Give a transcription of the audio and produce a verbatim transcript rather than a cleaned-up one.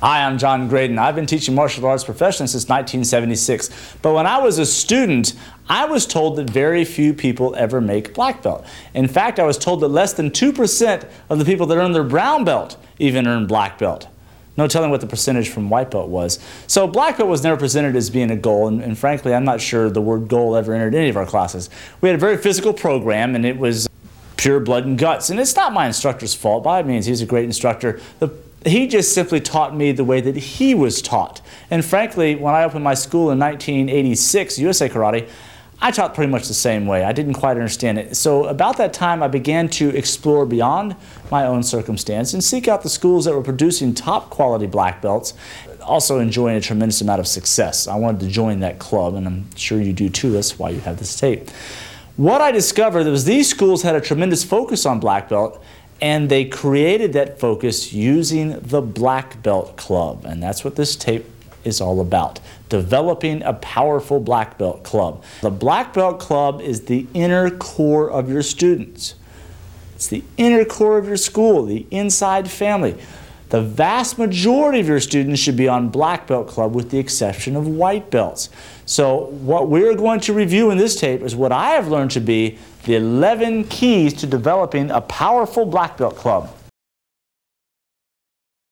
Hi, I'm John Graydon. I've been teaching martial arts professionally since nineteen seventy-six. But when I was a student, I was told that very few people ever make black belt. In fact, I was told that less than two percent of the people that earn their brown belt even earn black belt. No telling what the percentage from white belt was. So black belt was never presented as being a goal, and, and frankly, I'm not sure the word goal ever entered any of our classes. We had a very physical program, and it was pure blood and guts. And it's not my instructor's fault. By any means, he's a great instructor. The, he just simply taught me the way that he was taught. And frankly, when I opened my school in nineteen eighty-six, U S A Karate, I taught pretty much the same way. I didn't quite understand it. So about that time, I began to explore beyond my own circumstance and seek out the schools that were producing top quality black belts, also enjoying a tremendous amount of success. I wanted to join that club, and I'm sure you do too. That's why you have this tape. What I discovered was these schools had a tremendous focus on black belt, and they created that focus using the Black Belt Club. And that's what this tape is all about, developing a powerful black belt club. The Black Belt Club is the inner core of your students. It's the inner core of your school, the inside family. The vast majority of your students should be on Black Belt Club with the exception of white belts. So what we're going to review in this tape is what I have learned to be the eleven keys to developing a powerful black belt club.